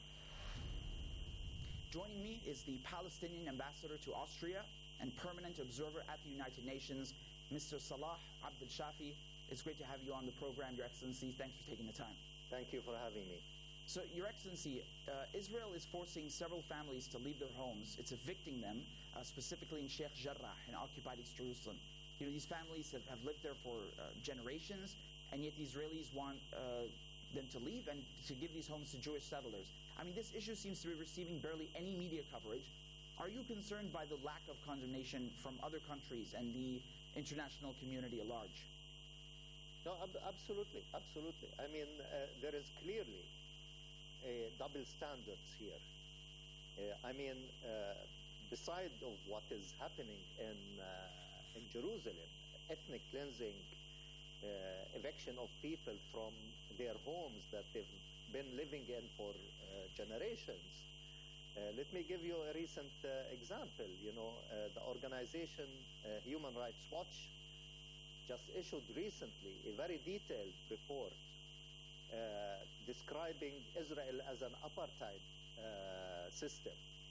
Joining me is the Palestinian ambassador to Austria and permanent observer at the United Nations, Mister Salah Abdel Shafi. It's great to have you on the program, Your Excellency. Thanks for taking the time. Thank you for having me. So, Your Excellency, uh, Israel is forcing several families to leave their homes. It's evicting them, uh, specifically in Sheikh Jarrah, in occupied East Jerusalem. You know, these families have, have lived there for uh, generations, and yet the Israelis want uh, them to leave and to give these homes to Jewish settlers. I mean, this issue seems to be receiving barely any media coverage. Are you concerned by the lack of condemnation from other countries and the international community at large? No, ab- absolutely, absolutely. I mean, uh, there is clearly a double standards here. Uh, I mean, uh, beside of what is happening in uh, in Jerusalem, ethnic cleansing, uh, eviction of people from their homes that they've been living in for uh, generations. Uh, let me give you a recent uh, example. You know, uh, the organization uh, Human Rights Watch just issued recently a very detailed report uh, describing Israel as an apartheid uh, system.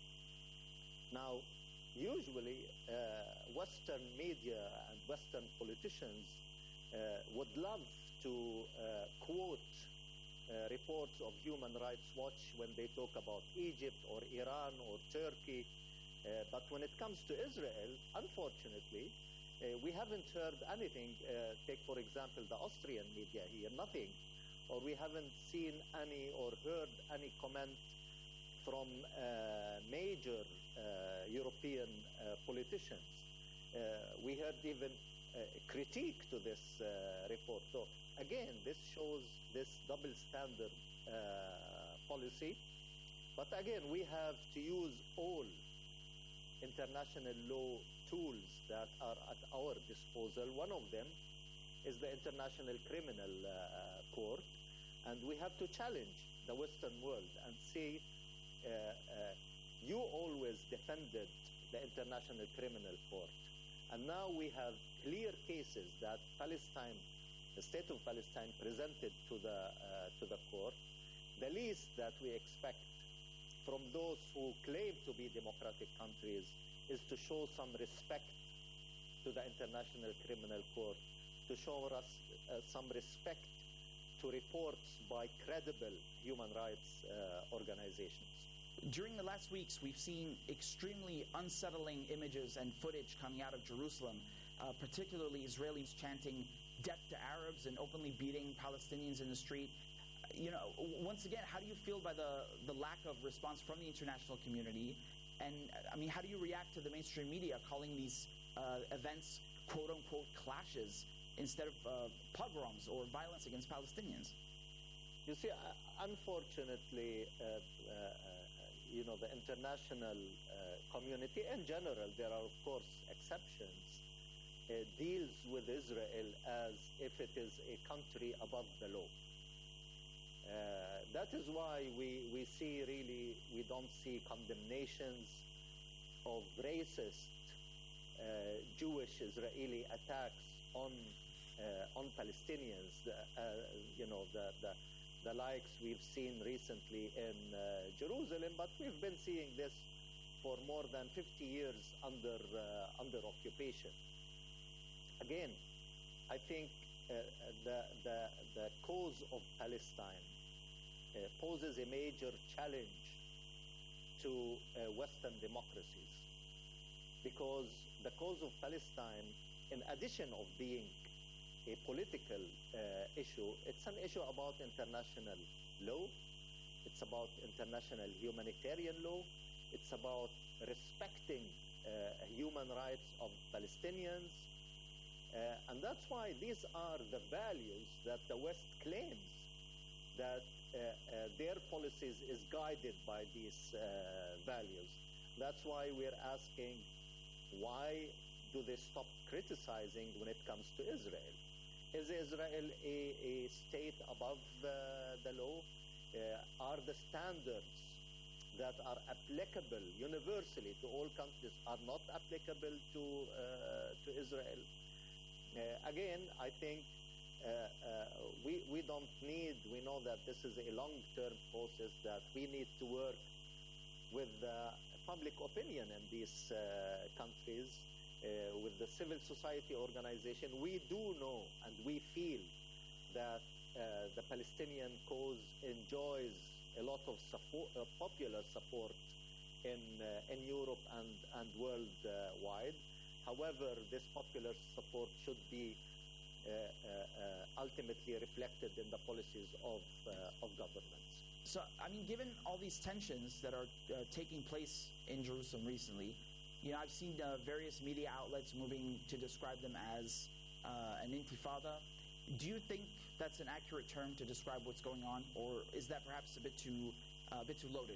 Now, usually uh, Western media and Western politicians uh, would love to uh, quote uh, reports of Human Rights Watch when they talk about Egypt or Iran or Turkey. Uh, but when it comes to Israel, unfortunately, uh, we haven't heard anything. Uh, take, for example, the Austrian media here, nothing. Or we haven't seen any or heard any comment from uh, major uh, European uh, politicians. Uh, we heard even uh, critique to this uh, report. So again, this shows this double standard uh, policy. But again, we have to use all international law tools that are at our disposal. One of them is the International Criminal uh, Court, and we have to challenge the Western world and say, uh, uh, you always defended the International Criminal Court, and now we have clear cases that Palestine, the state of Palestine, presented to the uh, to the court. The least that we expect from those who claim to be democratic countries is to show some respect to the International Criminal Court, to show us uh, some respect to reports by credible human rights uh, organizations. During the last weeks, we've seen extremely unsettling images and footage coming out of Jerusalem, uh, particularly Israelis chanting death to Arabs and openly beating Palestinians in the street. You know, once again, how do you feel by the, the lack of response from the international community? And, I mean, how do you react to the mainstream media calling these uh, events quote-unquote clashes instead of uh, pogroms or violence against Palestinians? You see, uh, unfortunately, uh, uh, you know, the international uh, community in general, there are, of course, exceptions, uh, deals with Israel as if it is a country above the law. Uh, that is why we, we see really, we don't see condemnations of racist uh, Jewish Israeli attacks on uh, on Palestinians. The, uh, you know, the, the, the likes we've seen recently in uh, Jerusalem, but we've been seeing this for more than fifty years under, uh, under occupation. Again, I think uh, the, the, the cause of Palestine Uh, poses a major challenge to uh, Western democracies, because the cause of Palestine, in addition of being a political uh, issue, it's an issue about international law, it's about international humanitarian law, it's about respecting uh, human rights of Palestinians, uh, and that's why these are the values that the West claims that Uh, uh, their policies is guided by these uh, values. That's why we're asking, why do they stop criticizing when it comes to Israel? Is Israel a, a state above uh, the law? Uh, are the standards that are applicable universally to all countries are not applicable to, uh, to Israel? Uh, again, I think Uh, uh, we, we don't need, we know that this is a long-term process, that we need to work with uh, public opinion in these uh, countries, uh, with the civil society organization. We do know and we feel that uh, the Palestinian cause enjoys a lot of support, uh, popular support in, uh, in Europe and, and worldwide. However, this popular support should be Uh, uh, uh, ultimately reflected in the policies of, uh, of governments. So, I mean, given all these tensions that are uh, taking place in Jerusalem recently, you know, I've seen uh, various media outlets moving to describe them as uh, an intifada. Do you think that's an accurate term to describe what's going on, or is that perhaps a bit too, uh, a bit too loaded?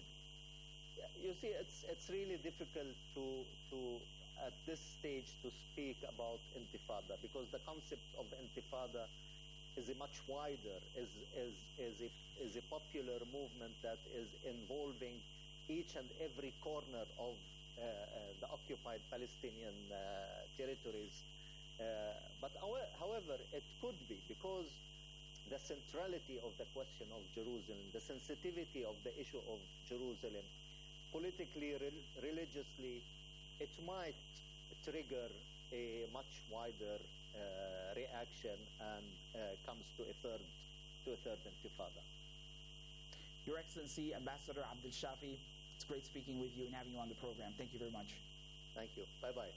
You see, it's it's really difficult to to. at this stage to speak about intifada, because the concept of intifada is a much wider, is, is, is, a, is a popular movement that is involving each and every corner of uh, uh, the occupied Palestinian uh, territories. Uh, Uh, but howe- however, it could be because the centrality of the question of Jerusalem, the sensitivity of the issue of Jerusalem, politically, re- religiously, it might trigger a much wider uh, reaction and uh, comes to a third, to a third intifada. Your Excellency, Ambassador Abdel Shafi, it's great speaking with you and having you on the program. Thank you very much. Thank you. Bye-bye.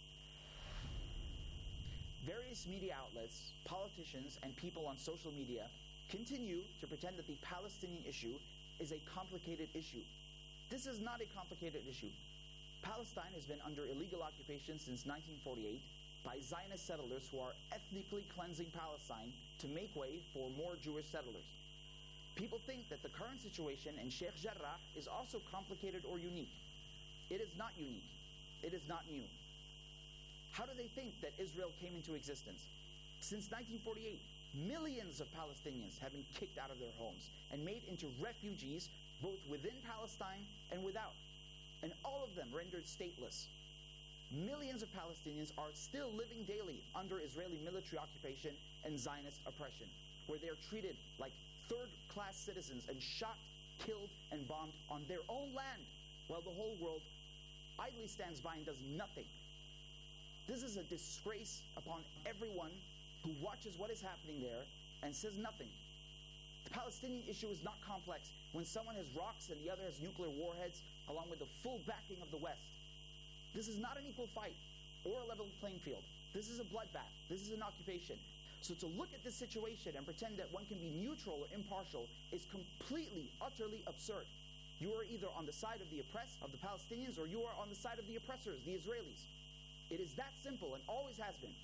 Various media outlets, politicians, and people on social media continue to pretend that the Palestinian issue is a complicated issue. This is not a complicated issue. Palestine has been under illegal occupation since nineteen forty-eight by Zionist settlers who are ethnically cleansing Palestine to make way for more Jewish settlers. People think that the current situation in Sheikh Jarrah is also complicated or unique. It is not unique. It is not new. How do they think that Israel came into existence? Since nineteen forty-eight, millions of Palestinians have been kicked out of their homes and made into refugees both within Palestine and without, and all of them rendered stateless. Millions of Palestinians are still living daily under Israeli military occupation and Zionist oppression, where they are treated like third-class citizens and shot, killed, and bombed on their own land, while the whole world idly stands by and does nothing. This is a disgrace upon everyone who watches what is happening there and says nothing. The Palestinian issue is not complex when someone has rocks and the other has nuclear warheads, along with the full backing of the West. This is not an equal fight or a level playing field. This is a bloodbath. This is an occupation. So to look at this situation and pretend that one can be neutral or impartial is completely, utterly absurd. You are either on the side of the oppressed, of the Palestinians, or you are on the side of the oppressors, the Israelis. It is that simple and always has been.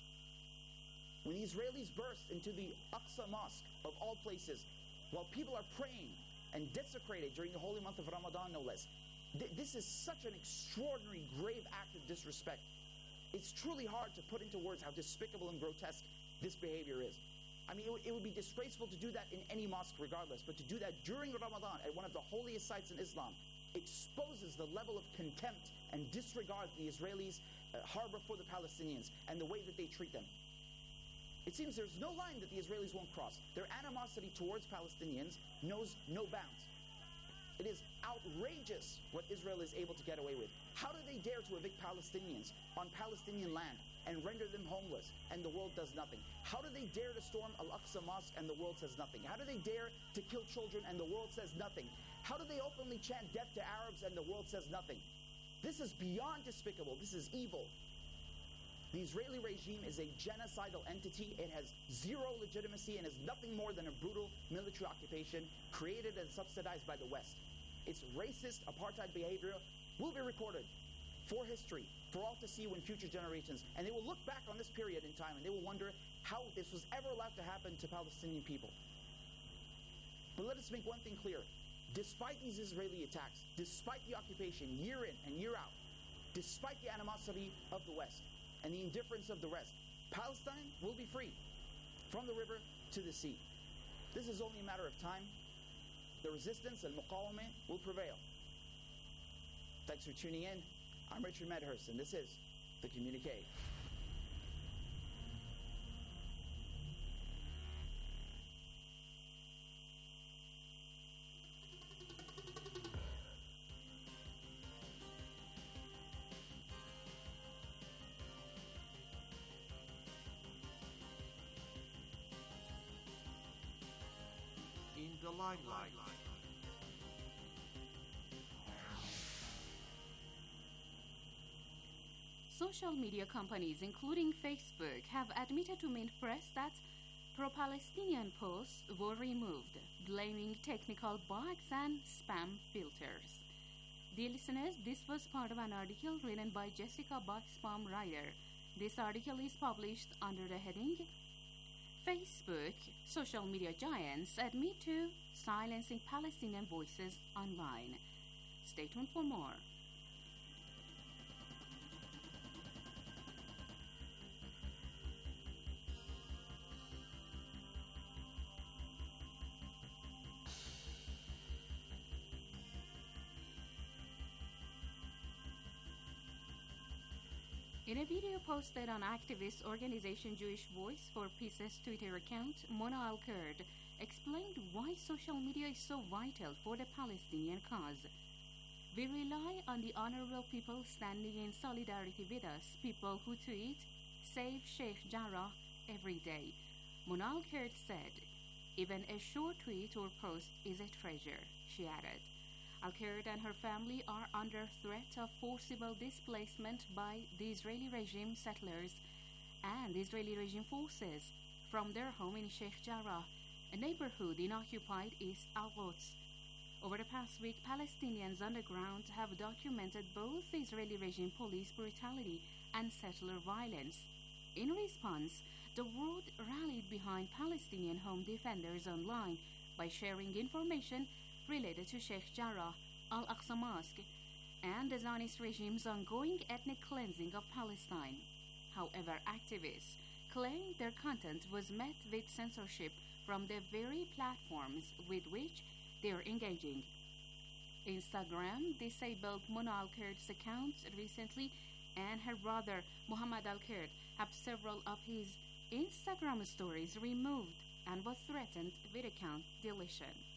When the Israelis burst into the Aqsa Mosque, of all places, while people are praying and desecrated during the holy month of Ramadan, no less, th- this is such an extraordinary, grave act of disrespect. It's truly hard to put into words how despicable and grotesque this behavior is. I mean, it, w- it would be disgraceful to do that in any mosque regardless, but to do that during Ramadan at one of the holiest sites in Islam exposes the level of contempt and disregard the Israelis uh, harbor for the Palestinians and the way that they treat them. It seems there's no line that the Israelis won't cross. Their animosity towards Palestinians knows no bounds. It is outrageous what Israel is able to get away with. How do they dare to evict Palestinians on Palestinian land and render them homeless, and the world does nothing? How do they dare to storm Al-Aqsa Mosque and the world says nothing? How do they dare to kill children and the world says nothing? How do they openly chant death to Arabs and the world says nothing? This is beyond despicable. This is evil. The Israeli regime is a genocidal entity. It has zero legitimacy and is nothing more than a brutal military occupation created and subsidized by the West. Its racist apartheid behavior will be recorded for history, for all to see when future generations, and they will look back on this period in time and they will wonder how this was ever allowed to happen to Palestinian people. But let us make one thing clear. Despite these Israeli attacks, despite the occupation year in and year out, despite the animosity of the West and the indifference of the rest, Palestine will be free from the river to the sea. This is only a matter of time. The resistance and muqawamah will prevail. Thanks for tuning in. I'm Richard Medhurst, and this is The Communique. In the limelight. Social media companies, including Facebook, have admitted to Mint Press that pro-Palestinian posts were removed, blaming technical bugs and spam filters. Dear listeners, this was part of an article written by Jessica Buxbaum Ryder. This article is published under the heading Facebook social media giants admit to silencing Palestinian voices online. Stay tuned for more. In a video posted on activist organization Jewish Voice for Peace's Twitter account, Mona Al-Kurd explained why social media is so vital for the Palestinian cause. We rely on the honorable people standing in solidarity with us, people who tweet, "Save Sheikh Jarrah" every day. Mona Al-Kurd said, "Even a short tweet or post is a treasure," she added. Al-Kurd and her family are under threat of forcible displacement by the Israeli regime settlers and Israeli regime forces from their home in Sheikh Jarrah, a neighborhood in occupied East Al-Quds. Over the past week, Palestinians on the ground have documented both Israeli regime police brutality and settler violence. In response, the world rallied behind Palestinian home defenders online by sharing information related to Sheikh Jarrah, Al-Aqsa Mosque, and the Zionist regime's ongoing ethnic cleansing of Palestine. However, activists claim their content was met with censorship from the very platforms with which they are engaging. Instagram disabled Mona Al-Kurd's account recently, and her brother Muhammad Al-Kurd have several of his Instagram stories removed and was threatened with account deletion.